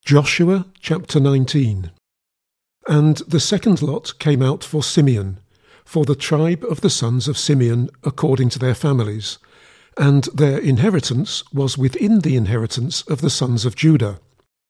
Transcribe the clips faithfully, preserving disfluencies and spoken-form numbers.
Joshua chapter nineteen. And the second lot came out for Simeon, for the tribe of the sons of Simeon according to their families, and their inheritance was within the inheritance of the sons of Judah.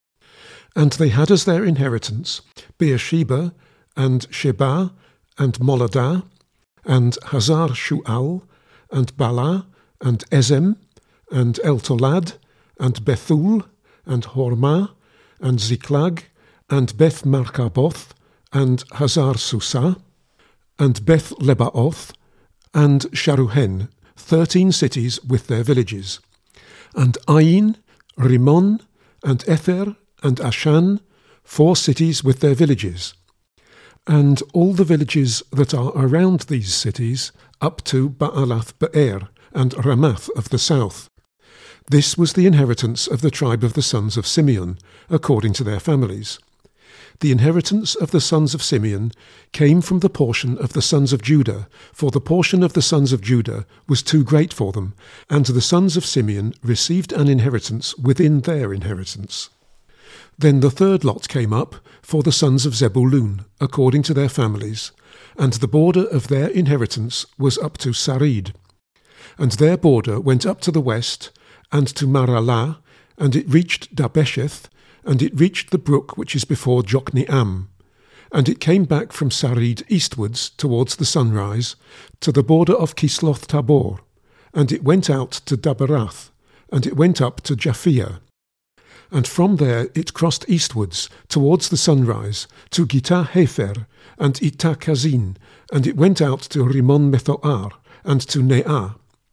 And they had as their inheritance Beersheba, and Sheba, and Moladah, and Hazar Shual, and Bala, and Ezem, and Eltolad, and Bethul, and Hormah, and Ziklag, and Beth Markaboth, and Hazar Susah, and Beth Lebaoth, and Sharuhen, thirteen cities with their villages, and Ain, Rimmon, and Ether, and Ashan, four cities with their villages, and all the villages that are around these cities, up to Baalath Be'er, and Ramath of the south. This was the inheritance of the tribe of the sons of Simeon, according to their families. The inheritance of the sons of Simeon came from the portion of the sons of Judah, for the portion of the sons of Judah was too great for them, and the sons of Simeon received an inheritance within their inheritance. Then the third lot came up for the sons of Zebulun, according to their families, and the border of their inheritance was up to Sarid. And their border went up to the west, and to Maralah, and it reached Dabesheth, and it reached the brook which is before Jokneam. And it came back from Sarid eastwards towards the sunrise, to the border of Kisloth Tabor, and it went out to Daberath, and it went up to Japhia. And from there it crossed eastwards towards the sunrise, to Gittah Hefer, and Ittah Kazin, and it went out to Rimmon Methoar, and to Neah.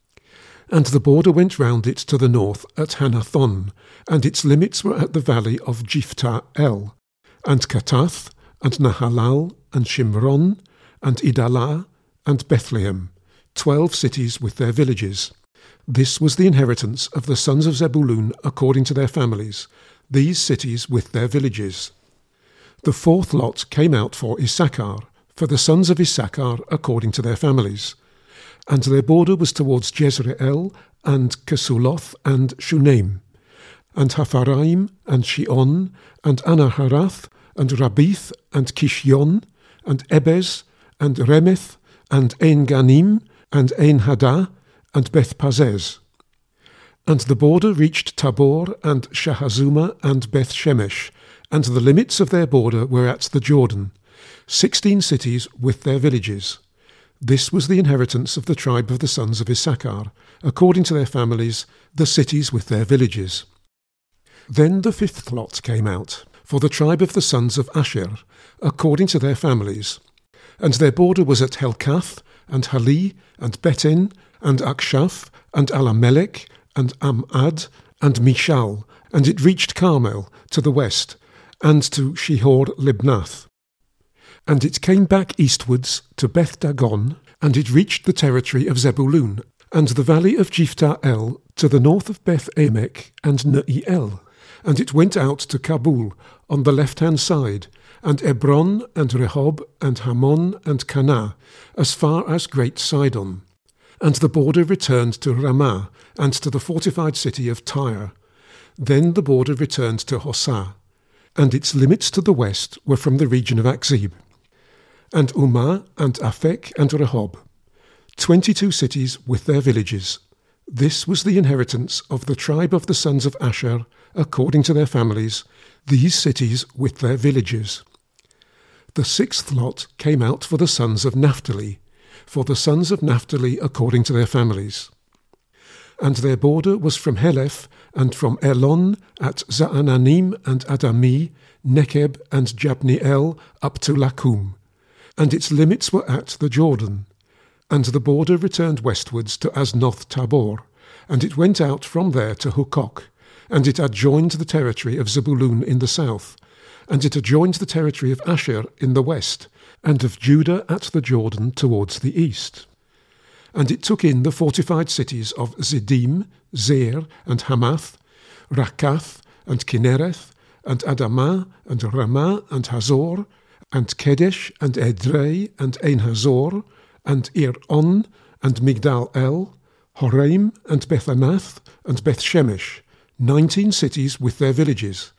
And the border went round it to the north at Hanathon, and its limits were at the valley of Jiphta El, and Katath, and Nahalal, and Shimron, and Idalah, and Bethlehem, twelve cities with their villages. This was the inheritance of the sons of Zebulun according to their families, these cities with their villages. The fourth lot came out for Issachar, for the sons of Issachar according to their families. And their border was towards Jezreel, and Kesuloth, and Shunem, and Hapharaim, and Shion, and Anaharath, and Rabith, and Kishyon, and Ebez, and Remeth, and Ein-Ganim, and Ein-Hadah, and Beth-Pazez. And the border reached Tabor, and Shahazuma, and Beth-Shemesh, and the limits of their border were at the Jordan, sixteen cities with their villages. This was the inheritance of the tribe of the sons of Issachar, according to their families, the cities with their villages. Then the fifth lot came out, for the tribe of the sons of Asher, according to their families. And their border was at Helkath, and Hali, and Betin, and Akshaph, and Alamelech, and Amad, and Mishal, and it reached Carmel to the west, and to Shihor-Libnath. And it came back eastwards to Beth Dagon, and it reached the territory of Zebulun, and the valley of Jiphta El, to the north of Beth Emek and Neiel. And it went out to Kabul on the left-hand side, and Ebron, and Rehob, and Hammon, and Cana, as far as Great Sidon. And the border returned to Ramah, and to the fortified city of Tyre. Then the border returned to Hosah, and its limits to the west were from the region of Akzib. And Umah, and Aphek, and Rehob, twenty-two cities with their villages. This was the inheritance of the tribe of the sons of Asher, according to their families, these cities with their villages. The sixth lot came out for the sons of Naphtali, for the sons of Naphtali according to their families. And their border was from Heleph, and from Elon, at Zaananim, and Adami, Nekeb, and Jabneel, up to Lakum. And its limits were at the Jordan. And the border returned westwards to Aznoth Tabor, and it went out from there to Hukok, and it adjoined the territory of Zebulun in the south, and it adjoined the territory of Asher in the west, and of Judah at the Jordan towards the east. And it took in the fortified cities of Ziddim, Zer, and Hamath, Rakath, and Kinnereth, and Adamah, and Ramah, and Hazor, and Kedesh, and Edrei, and Ein Hazor, and Ir-on, and Migdal-el, Horaim, and Bethanath, and Beth-Shemesh, nineteen cities with their villages.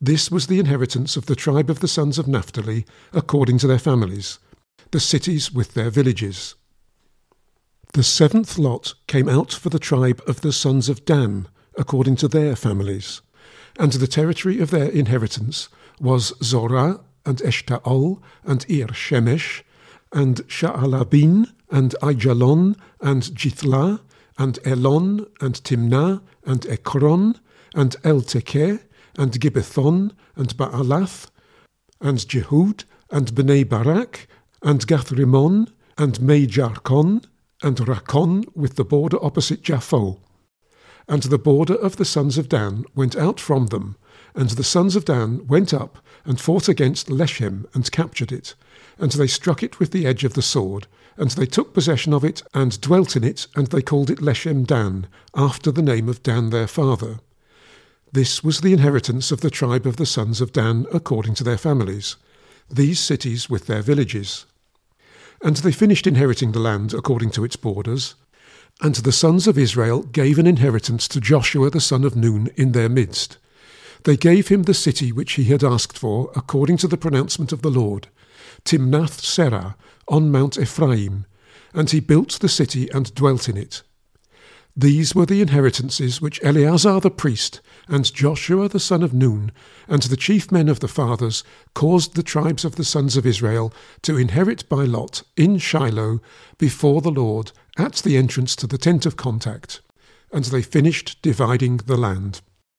This was the inheritance of the tribe of the sons of Naphtali, according to their families, the cities with their villages. The seventh lot came out for the tribe of the sons of Dan, according to their families, and the territory of their inheritance was Zorah, and Eshtaol, and Ir Shemesh, and Sha'alabin, and Aijalon, and Jithlah, and Elon, and Timnah, and Ekron, and El-Tekeh, and Gibbethon, and Baalath, and Jehud, and Bnei Barak, and Gathrimmon, and Mejarkon, and Rakon with the border opposite Japho. And the border of the sons of Dan went out from them, and the sons of Dan went up and fought against Leshem and captured it, and they struck it with the edge of the sword, and they took possession of it and dwelt in it, and they called it Leshem Dan, after the name of Dan their father. This was the inheritance of the tribe of the sons of Dan according to their families, these cities with their villages. And they finished inheriting the land according to its borders. And the sons of Israel gave an inheritance to Joshua the son of Nun in their midst. They gave him the city which he had asked for, according to the pronouncement of the Lord, Timnath Serah, on Mount Ephraim, and he built the city and dwelt in it. These were the inheritances which Eleazar the priest, and Joshua the son of Nun, and the chief men of the fathers, caused the tribes of the sons of Israel to inherit by lot in Shiloh before the Lord, at the entrance to the tent of contact. And they finished dividing the land.